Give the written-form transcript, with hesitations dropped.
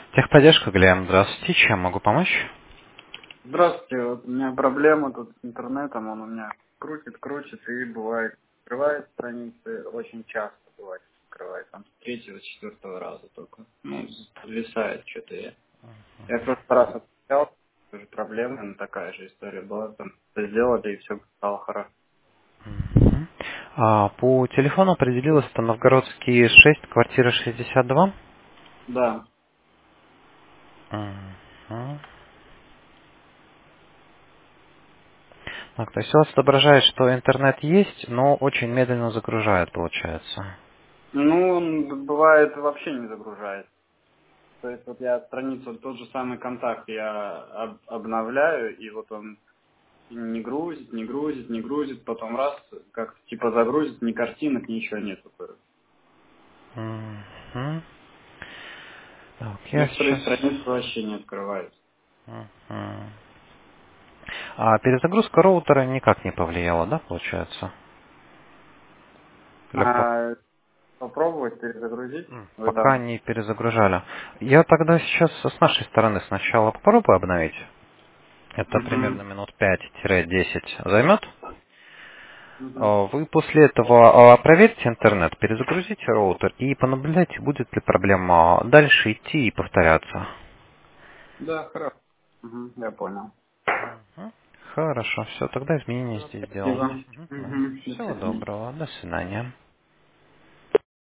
Техподдержка, Глеб, здравствуйте. Чем могу помочь? Здравствуйте, вот у меня проблема тут с интернетом, он у меня крутит, и бывает, открывает страницы, очень часто бывает, открывает, там, с третьего, четвертого раза только. Ну, подвисает что-то я. Я в прошлый раз отправлял, тоже проблема, но такая же история была, там, все сделали, и все стало хорошо. Мгм. По телефону определилась это Новгородский 6, квартира 62. Да, Мгм. Так, то есть у вас отображает, что интернет есть, но очень медленно загружает, получается. ну, он бывает вообще не загружает. То есть вот я страницу, тот же самый контакт я обновляю, и вот он не грузит, не грузит, не грузит, потом раз, как типа загрузит, ни картинок, ничего нету. Мгм. Так, я Некоторые сейчас... страницы вообще не открываются. Мгм. Перезагрузка роутера никак не повлияла, да, получается? Или А попробовать перезагрузить? Вы пока там? не перезагружали. Я тогда сейчас с нашей стороны сначала попробую обновить. Это примерно Мгм. минут 5-10 займет. Мгм. Вы после этого проверьте интернет, перезагрузите роутер и понаблюдайте, будет ли проблема дальше идти и повторяться. Да, хорошо. Мгм, я понял. Мгм. Хорошо, все, тогда изменения Всё, здесь сделаем. спасибо. Да. Мгм, до Всего свидания. доброго, до свидания.